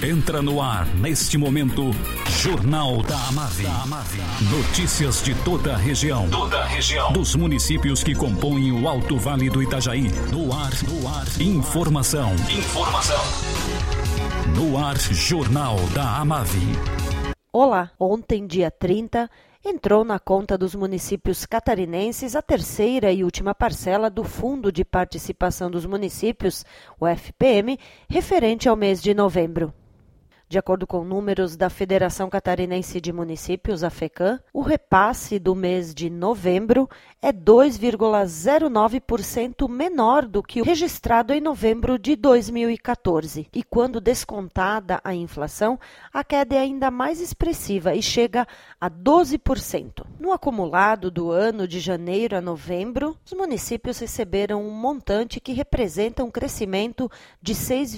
Entra no ar, neste momento, Jornal da Amave. Notícias de toda a região. Dos municípios que compõem o Alto Vale do Itajaí. No ar. Informação. No ar, Jornal da Amave. Olá, ontem, dia 30, entrou na conta dos municípios catarinenses a terceira e última parcela do Fundo de Participação dos Municípios, o FPM, referente ao mês de novembro. De acordo com números da Federação Catarinense de Municípios, a FECAM, o repasse do mês de novembro é 2,09% menor do que o registrado em novembro de 2014. E quando descontada a inflação, a queda é ainda mais expressiva e chega a 12%. No acumulado do ano de janeiro a novembro, os municípios receberam um montante que representa um crescimento de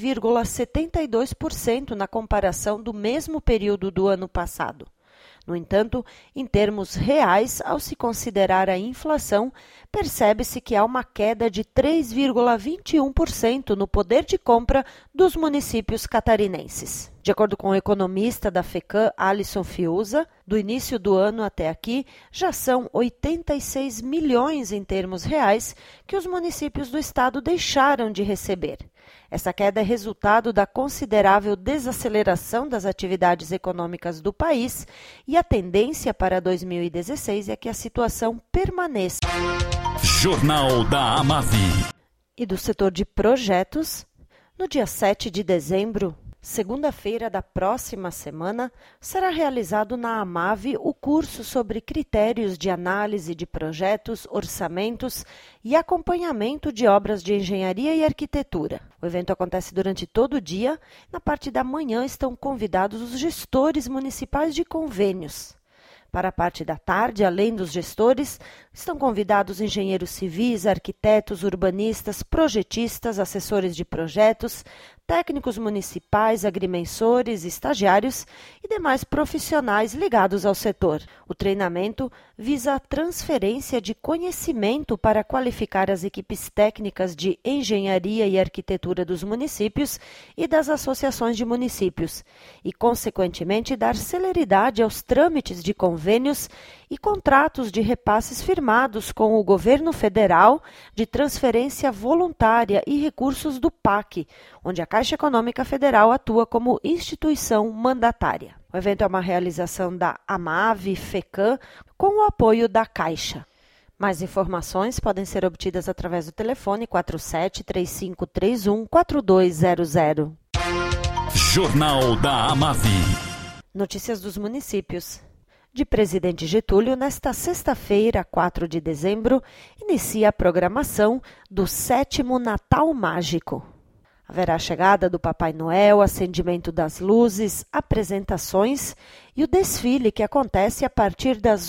6,72% na comparação do mesmo período do ano passado. No entanto, em termos reais, ao se considerar a inflação, percebe-se que há uma queda de 3,21% no poder de compra dos municípios catarinenses. De acordo com o economista da FECAM, Alisson Fiuza, do início do ano até aqui, já são 86 milhões em termos reais que os municípios do estado deixaram de receber. Essa queda é resultado da considerável desaceleração das atividades econômicas do país e a tendência para 2016 é que a situação permaneça. Jornal da Amave. E do setor de projetos, no dia 7 de dezembro, segunda-feira da próxima semana, será realizado na Amave o curso sobre critérios de análise de projetos, orçamentos e acompanhamento de obras de engenharia e arquitetura. O evento acontece durante todo o dia. Na parte da manhã estão convidados os gestores municipais de convênios. Para a parte da tarde, além dos gestores, estão convidados engenheiros civis, arquitetos, urbanistas, projetistas, assessores de projetos, técnicos municipais, agrimensores, estagiários e demais profissionais ligados ao setor. O treinamento visa a transferência de conhecimento para qualificar as equipes técnicas de engenharia e arquitetura dos municípios e das associações de municípios e, consequentemente, dar celeridade aos trâmites de convênios e contratos de repasses firmados com o governo federal de transferência voluntária e recursos do PAC, onde a Caixa Econômica Federal atua como instituição mandatária. O evento é uma realização da Amave FECAM com o apoio da Caixa. Mais informações podem ser obtidas através do telefone 47-3531-4200. Jornal da Amave. Notícias dos municípios. De Presidente Getúlio, nesta sexta-feira, 4 de dezembro, inicia a programação do 7º Natal Mágico. Haverá a chegada do Papai Noel, acendimento das luzes, apresentações e o desfile que acontece a partir das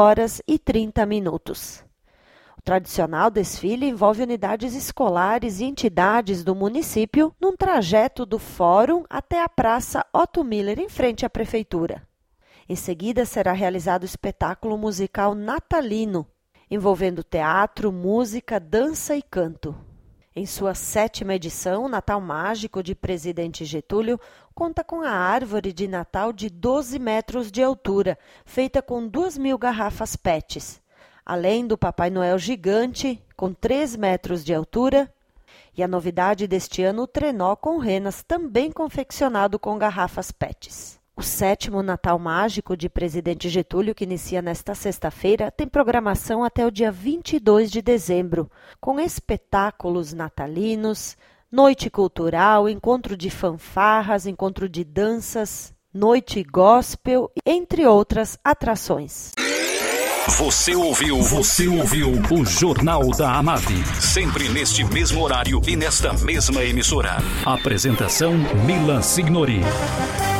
8h30. O tradicional desfile envolve unidades escolares e entidades do município num trajeto do Fórum até a Praça Otto Miller, em frente à Prefeitura. Em seguida, será realizado o espetáculo musical natalino, envolvendo teatro, música, dança e canto. Em sua 7ª edição, o Natal Mágico de Presidente Getúlio conta com a árvore de Natal de 12 metros de altura, feita com 2.000 garrafas PETs, além do Papai Noel gigante, com 3 metros de altura, e a novidade deste ano, o trenó com renas, também confeccionado com garrafas PETs. O 7º Natal Mágico de Presidente Getúlio, que inicia nesta sexta-feira, tem programação até o dia 22 de dezembro, com espetáculos natalinos, noite cultural, encontro de fanfarras, encontro de danças, noite gospel, entre outras atrações. Você ouviu o Jornal da Amave. Sempre neste mesmo horário e nesta mesma emissora. Apresentação Milan Signori.